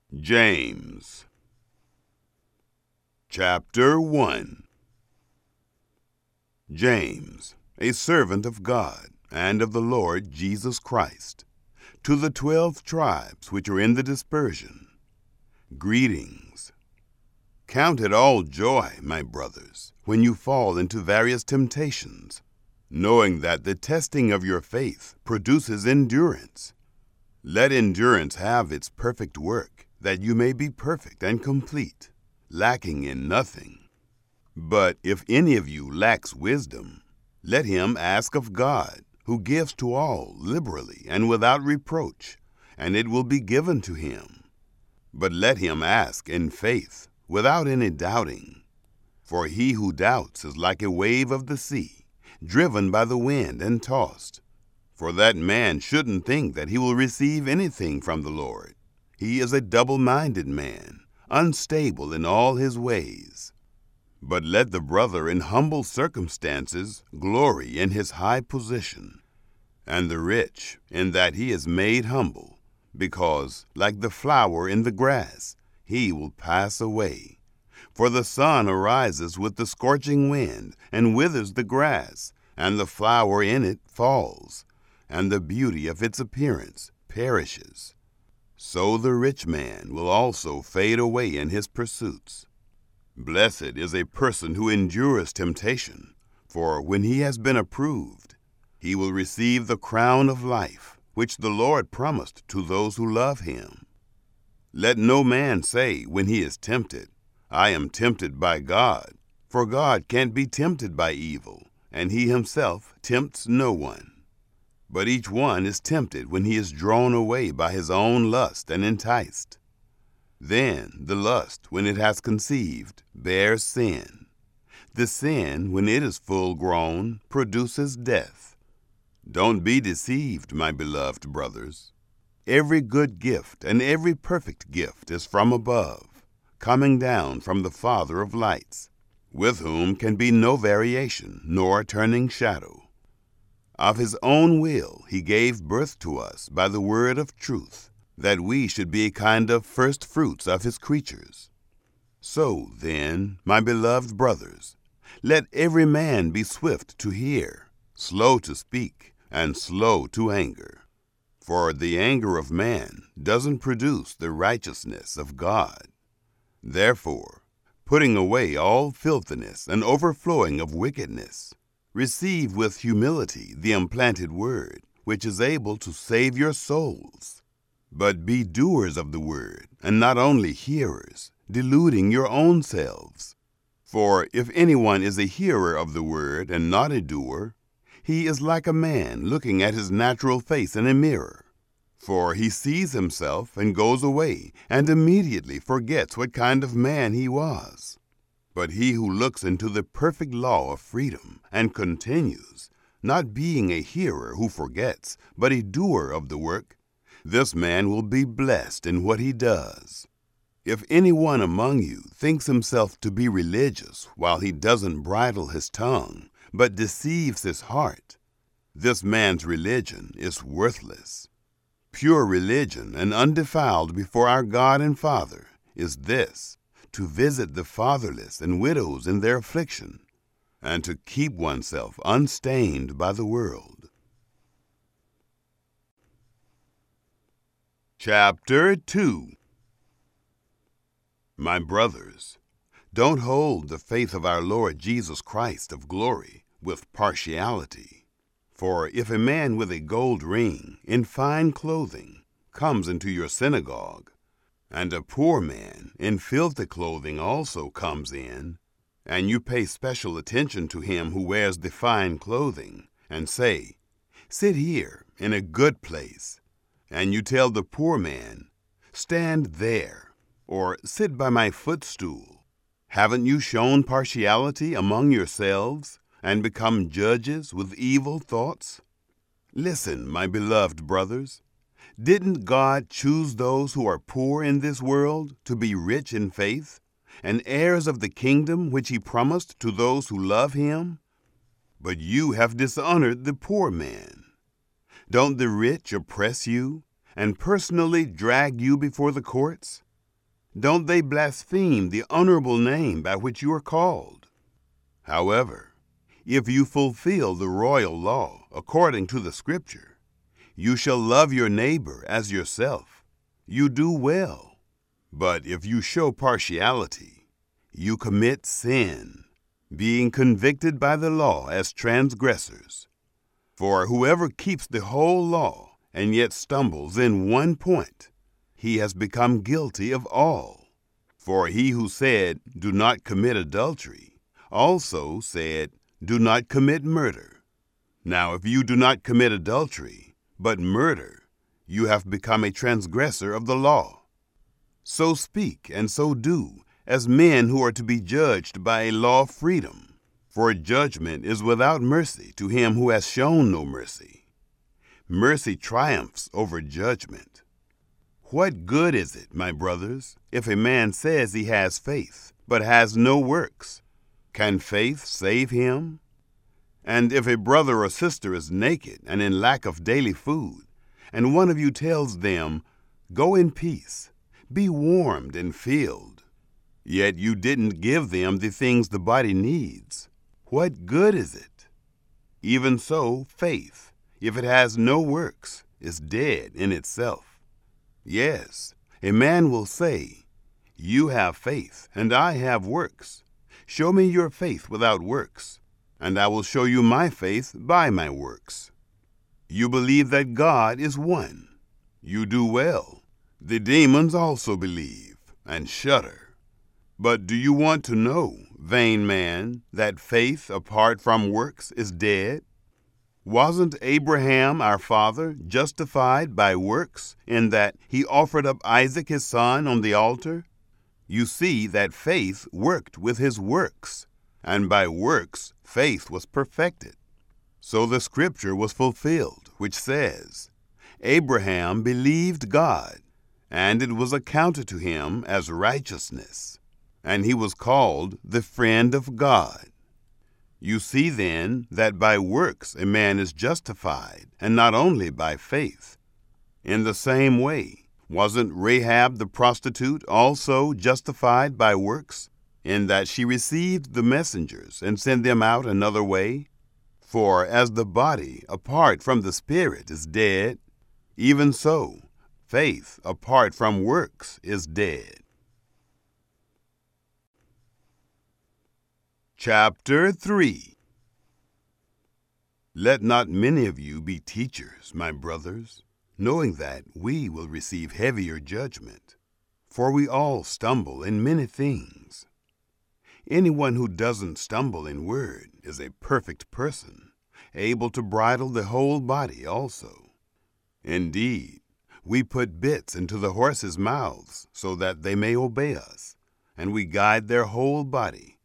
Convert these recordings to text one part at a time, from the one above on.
James Chapter 1. James, a servant of God and of the Lord Jesus Christ, to the 12 tribes which are in the dispersion, greetings. Count it all joy, my brothers, when you fall into various temptations, knowing that the testing of your faith produces endurance. Let endurance have its perfect work, that you may be perfect and complete, lacking in nothing. But if any of you lacks wisdom, let him ask of God, who gives to all liberally and without reproach, and it will be given to him. But let him ask in faith, without any doubting. For he who doubts is like a wave of the sea, driven by the wind and tossed. For that man shouldn't think that he will receive anything from the Lord. He is a double-minded man, unstable in all his ways. But let the brother in humble circumstances glory in his high position, and the rich in that he is made humble, because, like the flower in the grass, he will pass away. For the sun arises with the scorching wind, and withers the grass, and the flower in it falls, and the beauty of its appearance perishes. So the rich man will also fade away in his pursuits. Blessed is a person who endures temptation, for when he has been approved, he will receive the crown of life, which the Lord promised to those who love him. Let no man say when he is tempted, I am tempted by God, for God can't be tempted by evil, and he himself tempts no one. But each one is tempted when he is drawn away by his own lust and enticed. Then the lust, when it has conceived, bears sin. The sin, when it is full grown, produces death. Don't be deceived, my beloved brothers. Every good gift and every perfect gift is from above, coming down from the Father of lights, with whom can be no variation nor turning shadow. Of his own will he gave birth to us by the word of truth, that we should be a kind of first fruits of his creatures. So, then, my beloved brothers, let every man be swift to hear, slow to speak, and slow to anger. For the anger of man doesn't produce the righteousness of God. Therefore, putting away all filthiness and overflowing of wickedness, receive with humility the implanted word, which is able to save your souls. But be doers of the word, and not only hearers, deluding your own selves. For if anyone is a hearer of the word and not a doer, he is like a man looking at his natural face in a mirror. For he sees himself and goes away, and immediately forgets what kind of man he was. But he who looks into the perfect law of freedom and continues, not being a hearer who forgets, but a doer of the work, this man will be blessed in what he does. If anyone among you thinks himself to be religious while he doesn't bridle his tongue, but deceives his heart, this man's religion is worthless. Pure religion and undefiled before our God and Father is this, to visit the fatherless and widows in their affliction, and to keep oneself unstained by the world. Chapter 2. My brothers, don't hold the faith of our Lord Jesus Christ of glory with partiality. For if a man with a gold ring in fine clothing comes into your synagogue, and a poor man in filthy clothing also comes in, and you pay special attention to him who wears the fine clothing, and say, Sit here in a good place, and you tell the poor man, Stand there, or sit by my footstool, haven't you shown partiality among yourselves, and become judges with evil thoughts? Listen, my beloved brothers, didn't God choose those who are poor in this world to be rich in faith, and heirs of the kingdom which he promised to those who love him? But you have dishonored the poor man. Don't the rich oppress you, and personally drag you before the courts? Don't they blaspheme the honorable name by which you are called? However, if you fulfill the royal law according to the Scripture, you shall love your neighbor as yourself. You do well. But if you show partiality, you commit sin, being convicted by the law as transgressors. For whoever keeps the whole law and yet stumbles in one point, he has become guilty of all. For he who said, "Do not commit adultery," also said, "Do not commit murder." Now if you do not commit adultery, but murder, you have become a transgressor of the law. So speak and so do, as men who are to be judged by a law of freedom. For judgment is without mercy to him who has shown no mercy. Mercy triumphs over judgment. What good is it, my brothers, if a man says he has faith, but has no works? Can faith save him? And if a brother or sister is naked and in lack of daily food, and one of you tells them, "Go in peace, be warmed and filled," yet you didn't give them the things the body needs, what good is it? Even so, faith, if it has no works, is dead in itself. Yes, a man will say, "You have faith, and I have works. Show me your faith without works, and I will show you my faith by my works." You believe that God is one. You do well. The demons also believe and shudder. But do you want to know, vain man, that faith apart from works is dead? Wasn't Abraham our father justified by works in that he offered up Isaac his son on the altar? You see that faith worked with his works, and by works faith was perfected. So the Scripture was fulfilled, which says, "Abraham believed God, and it was accounted to him as righteousness, and he was called the friend of God." You see then that by works a man is justified, and not only by faith. In the same way, wasn't Rahab the prostitute also justified by works, in that she received the messengers and sent them out another way? For as the body apart from the spirit is dead, even so faith apart from works is dead. Chapter 3. Let not many of you be teachers, my brothers, knowing that we will receive heavier judgment. For we all stumble in many things. Anyone who doesn't stumble in word is a perfect person, able to bridle the whole body also. Indeed, we put bits into the horses' mouths so that they may obey us, and we guide their whole body.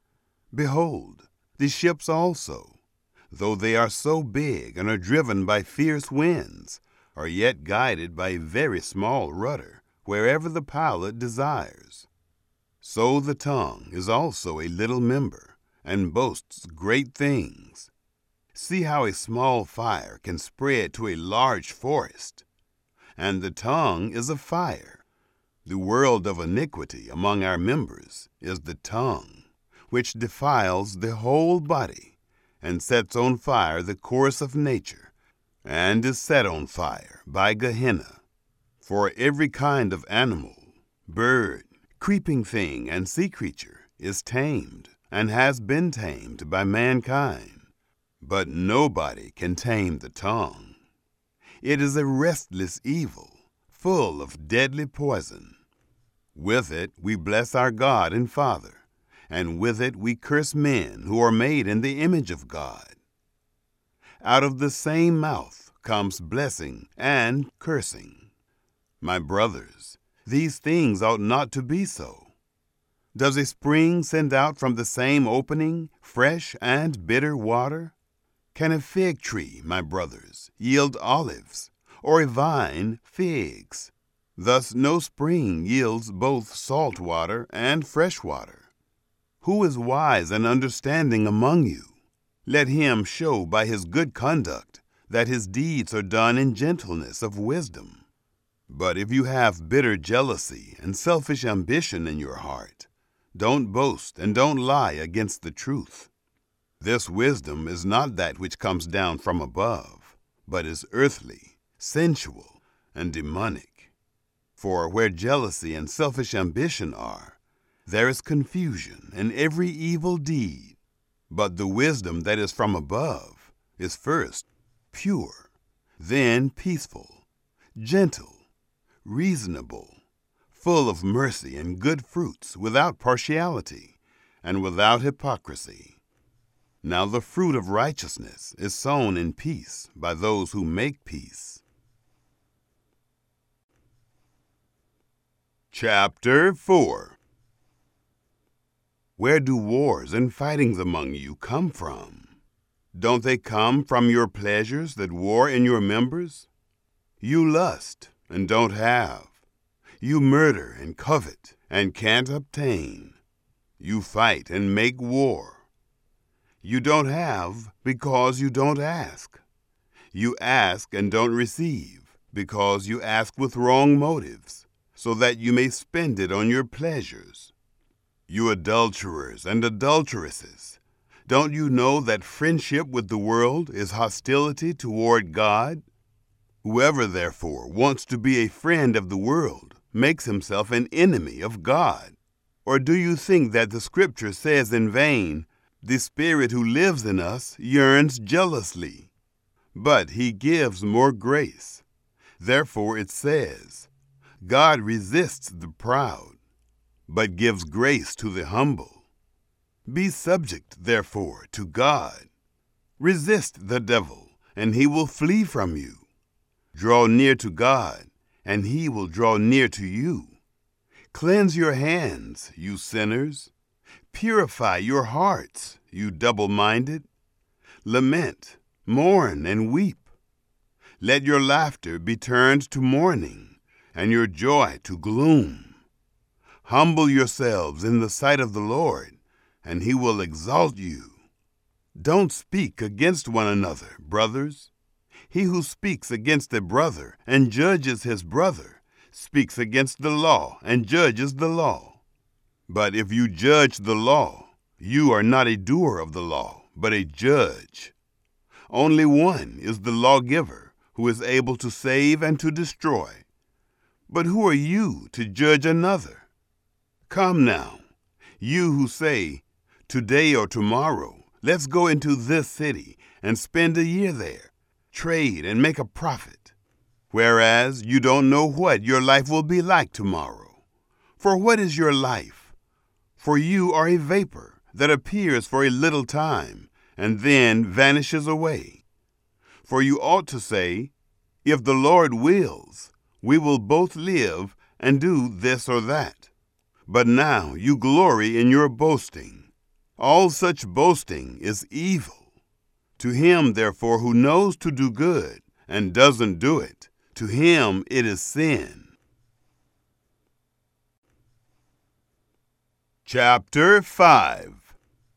Behold, the ships also, though they are so big and are driven by fierce winds, are yet guided by a very small rudder wherever the pilot desires. So the tongue is also a little member, and boasts great things. See how a small fire can spread to a large forest. And the tongue is a fire. The world of iniquity among our members is the tongue, which defiles the whole body, and sets on fire the course of nature, and is set on fire by Gehenna. For every kind of animal, bird, creeping thing, and sea creature is tamed, and has been tamed by mankind. But nobody can tame the tongue. It is a restless evil, full of deadly poison. With it we bless our God and Father, and with it we curse men who are made in the image of God. Out of the same mouth comes blessing and cursing. My brothers, these things ought not to be so. Does a spring send out from the same opening fresh and bitter water? Can a fig tree, my brothers, yield olives, or a vine figs? Thus no spring yields both salt water and fresh water. Who is wise and understanding among you? Let him show by his good conduct that his deeds are done in gentleness of wisdom. But if you have bitter jealousy and selfish ambition in your heart, don't boast and don't lie against the truth. This wisdom is not that which comes down from above, but is earthly, sensual, and demonic. For where jealousy and selfish ambition are, there is confusion and every evil deed. But the wisdom that is from above is first pure, then peaceful, gentle, reasonable, full of mercy and good fruits, without partiality and without hypocrisy. Now the fruit of righteousness is sown in peace by those who make peace. Chapter 4. Where do wars and fightings among you come from? Don't they come from your pleasures that war in your members? You lust and don't have. You murder and covet and can't obtain. You fight and make war. You don't have because you don't ask. You ask and don't receive because you ask with wrong motives, so that you may spend it on your pleasures. You adulterers and adulteresses, don't you know that friendship with the world is hostility toward God? Whoever, therefore, wants to be a friend of the world makes himself an enemy of God. Or do you think that the Scripture says in vain, "The Spirit who lives in us yearns jealously"? But he gives more grace. Therefore it says, God resists the proud, but gives grace to the humble. Be subject, therefore, to God. Resist the devil, and he will flee from you. Draw near to God, and he will draw near to you. Cleanse your hands, you sinners. Purify your hearts, you double-minded. Lament, mourn, and weep. Let your laughter be turned to mourning, and your joy to gloom. Humble yourselves in the sight of the Lord, and he will exalt you. Don't speak against one another, brothers. He who speaks against a brother and judges his brother speaks against the law and judges the law. But if you judge the law, you are not a doer of the law, but a judge. Only one is the lawgiver, who is able to save and to destroy. But who are you to judge another? Come now, you who say, "Today or tomorrow, let's go into this city and spend a year there, trade and make a profit," whereas you don't know what your life will be like tomorrow. For what is your life? For you are a vapor that appears for a little time and then vanishes away. For you ought to say, "If the Lord wills, we will both live and do this or that." But now you glory in your boasting. All such boasting is evil. To him, therefore, who knows to do good and doesn't do it, to him it is sin. Chapter 5.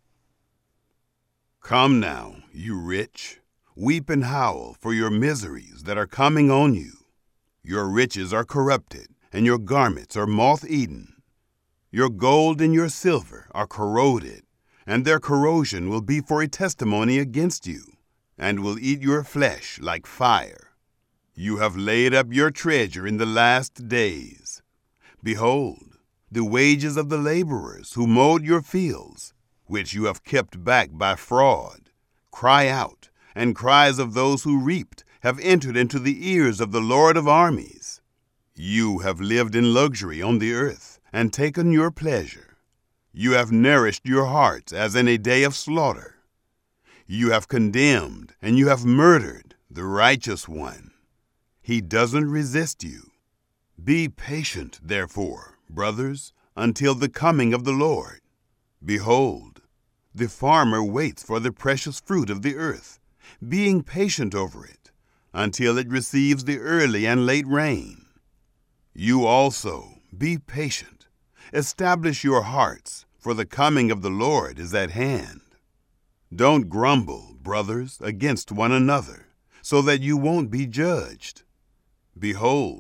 Come now, you rich, weep and howl for your miseries that are coming on you. Your riches are corrupted, and your garments are moth-eaten. Your gold and your silver are corroded, and their corrosion will be for a testimony against you, and will eat your flesh like fire. You have laid up your treasure in the last days. Behold, the wages of the laborers who mowed your fields, which you have kept back by fraud, cry out, and cries of those who reaped have entered into the ears of the Lord of armies. You have lived in luxury on the earth, and taken your pleasure. You have nourished your hearts as in a day of slaughter. You have condemned and you have murdered the righteous one. He doesn't resist you. Be patient, therefore, brothers, until the coming of the Lord. Behold, the farmer waits for the precious fruit of the earth, being patient over it, until it receives the early and late rain. You also be patient. Establish your hearts, for the coming of the Lord is at hand. Don't grumble, brothers, against one another, so that you won't be judged. Behold,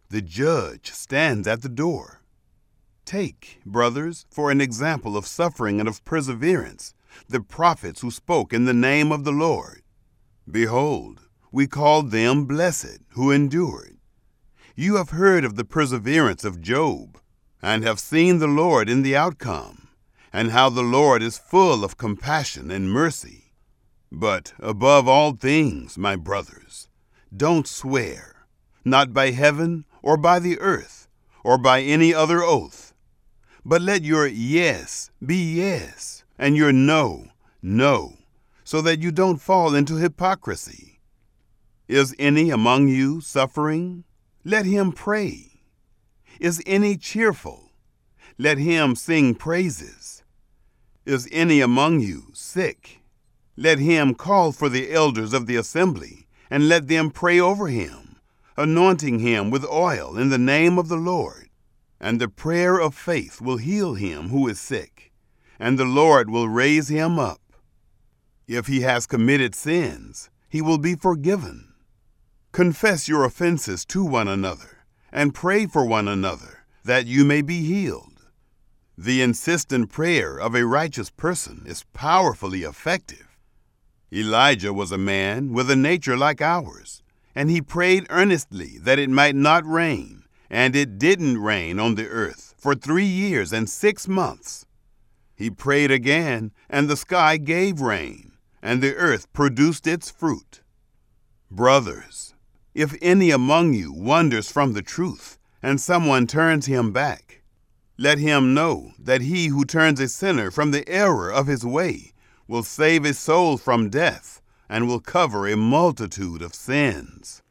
The judge stands at the door. Take, brothers, for an example of suffering and of perseverance, the prophets who spoke in the name of the Lord. Behold, we called them blessed who endured. You have heard of the perseverance of Job, and have seen the Lord in the outcome, and how the Lord is full of compassion and mercy. But above all things, my brothers, don't swear, not by heaven or by the earth, or by any other oath, but let your yes be yes, and your no, no, so that you don't fall into hypocrisy. Is any among you suffering? Let him pray. Is any cheerful? Let him sing praises. Is any among you sick? Let him call for the elders of the assembly, and let them pray over him, anointing him with oil in the name of the Lord. And the prayer of faith will heal him who is sick, and the Lord will raise him up. If he has committed sins, he will be forgiven. Confess your offenses to one another, and pray for one another, that you may be healed. The insistent prayer of a righteous person is powerfully effective. Elijah was a man with a nature like ours, and he prayed earnestly that it might not rain, and it didn't rain on the earth for 3 years and 6 months. He prayed again, and the sky gave rain, and the earth produced its fruit. Brothers, if any among you wanders from the truth, and someone turns him back, let him know that he who turns a sinner from the error of his way will save a soul from death, and will cover a multitude of sins.